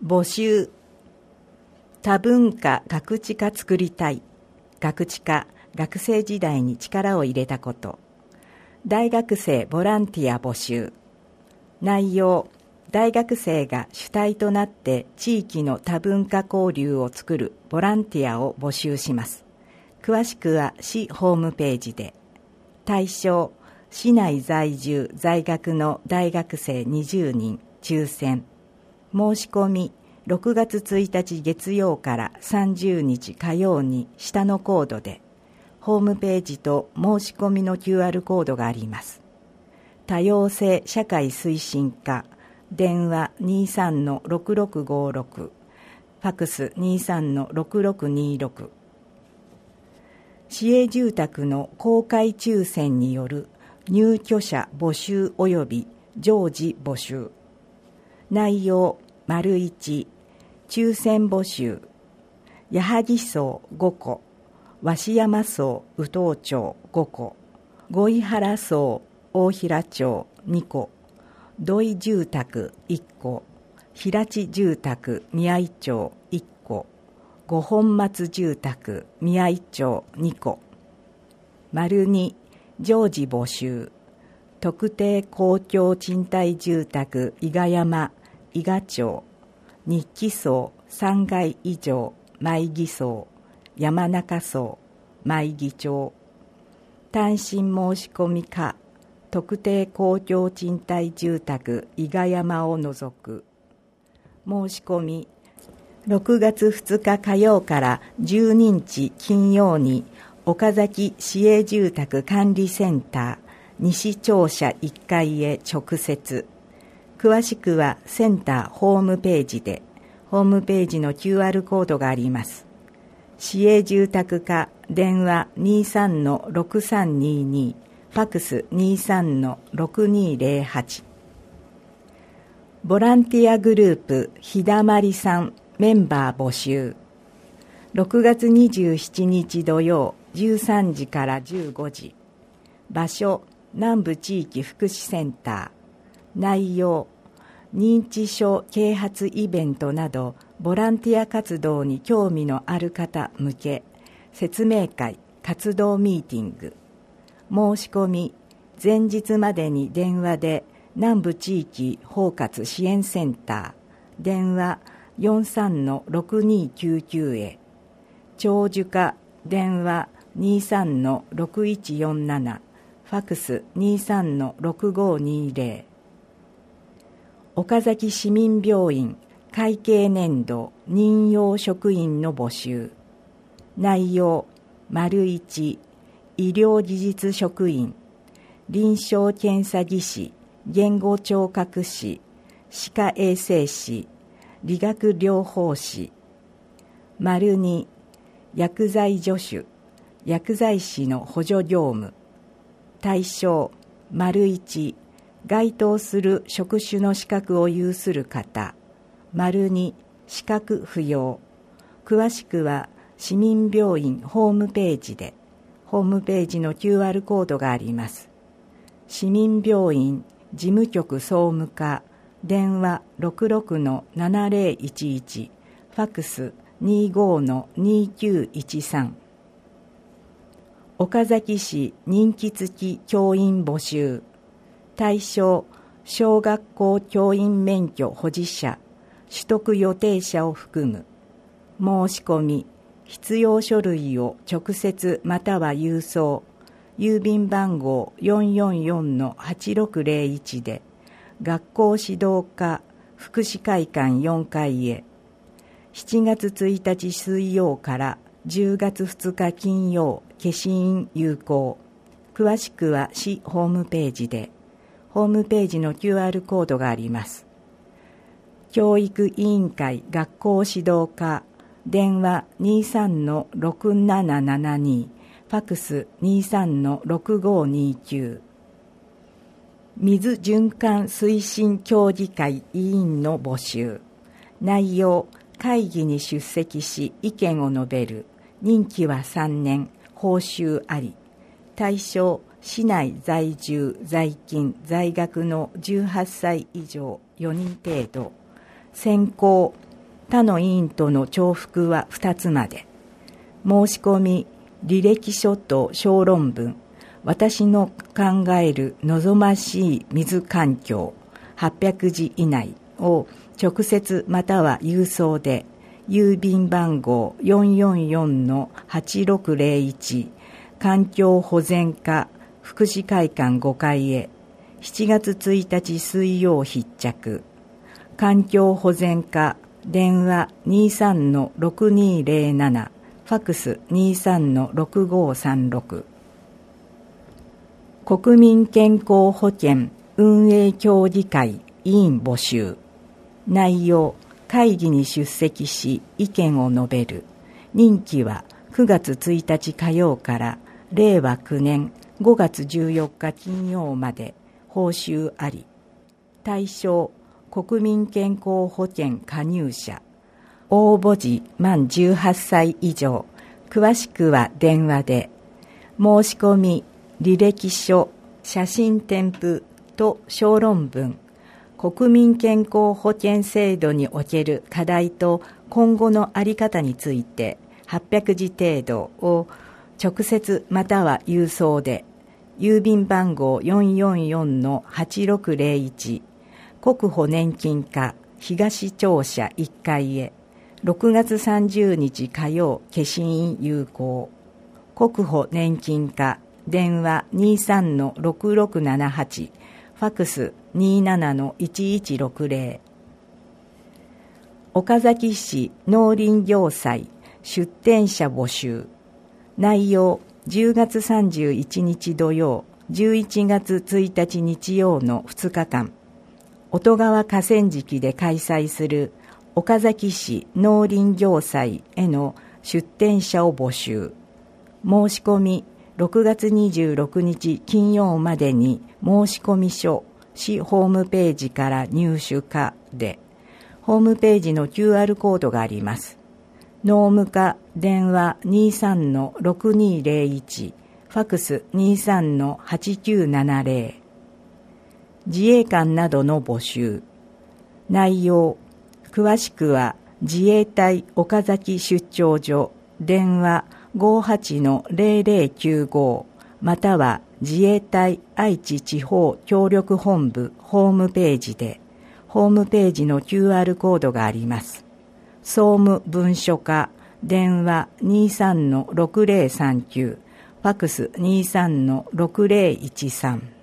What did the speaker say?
募集。多文化学知化作りたい。学知化、学生時代に力を入れたこと。大学生ボランティア募集。内容、大学生が主体となって地域の多文化交流を作るボランティアを募集します。詳しくは市ホームページで。対象、市内在住在学の大学生20人抽選。申し込み、6月1日月曜から30日火曜に下のコードで、ホームページと申し込みの QR コードがあります。多様性社会推進課、電話 23-6656、ファクス 23-6626。市営住宅の公開抽選による入居者募集及び常時募集。内容、1、抽選募集。矢作荘5戸、鷲山荘宇東町5戸、五井原荘大平町2戸、土井住宅1戸、平地住宅宮井町1戸、五本松住宅宮井町2戸。2、常時募集。特定公共賃貸住宅伊賀山伊賀町、日記荘3階以上舞木荘山中荘舞木町。単身申し込みか特定公共賃貸住宅伊賀山を除く。申し込み、6月2日火曜から12日金曜に岡崎市営住宅管理センター西庁舎1階へ直接。詳しくはセンターホームページで、ホームページの QR コードがあります。市営住宅課、電話 23-6322、ファクス 23-6208。ボランティアグループひだまりさんメンバー募集。6月27日土曜13時から15時。場所、南部地域福祉センター。内容、認知症啓発イベントなどボランティア活動に興味のある方向け説明会、活動ミーティング。申し込み、前日までに電話で南部地域包括支援センター、電話 43-6299 へ。長寿課、電話 23-6147、ファクス 23-6520。岡崎市民病院会計年度任用職員の募集。内容、1、医療技術職員、臨床検査技師、言語聴覚士、歯科衛生士、理学療法士。2、薬剤助手、薬剤師の補助業務。対象、1、該当する職種の資格を有する方。2、資格不要。詳しくは市民病院ホームページで、ホームページの QR コードがあります。市民病院事務局総務課、電話 66-7011、ファクス 25-2913。岡崎市任期付き教員募集。対象、小学校教員免許保持者、取得予定者を含む。申し込み、必要書類を直接または郵送、郵便番号 444-8601 で、学校指導課福祉会館4階へ。7月1日水曜から10月2日金曜、消印有効。詳しくは市ホームページで、ホームページの QR コードがあります。教育委員会学校指導課、電話 23-6772、ファクス 23-6529。水循環推進協議会委員の募集。内容、会議に出席し意見を述べる。任期は3年、報酬あり。対象、市内在住在勤在学の18歳以上4人程度。専攻、 他の委員との重複は2つまで。申し込み、履歴書と小論文、私の考える望ましい水環境800字以内を直接または郵送で、郵便番号 444-8601 環境保全課福祉会館5階へ、7月1日水曜必着。環境保全課電話 23-6207 ファクス 23-6536。国民健康保険運営協議会委員募集。内容、会議に出席し意見を述べる。任期は9月1日火曜から令和9年5月14日金曜まで。報酬あり。対象、国民健康保険加入者。応募時満18歳以上。詳しくは電話で。申し込み、履歴書、写真添付と小論文。国民健康保険制度における課題と今後の在り方について800字程度を直接または郵送で、郵便番号 444-8601 国保年金課東庁舎1階へ、6月30日火曜消印有効。国保年金課電話 23-6678 ファクス 27-1160。岡崎市農林業祭出展者募集。内容、10月31日土曜、11月1日日曜の2日間、音川河川敷で開催する岡崎市農林業祭への出展者を募集。申し込み、6月26日金曜までに申し込み書、市ホームページから入手可で、ホームページの QR コードがあります。農務課電話 23-6201 ファクス 23-8970。自衛官などの募集。内容、詳しくは自衛隊岡崎出張所電話 58-0095 または自衛隊愛知地方協力本部ホームページで、ホームページの QR コードがあります。総務文書課電話 23-6039 ファクス 23-6013。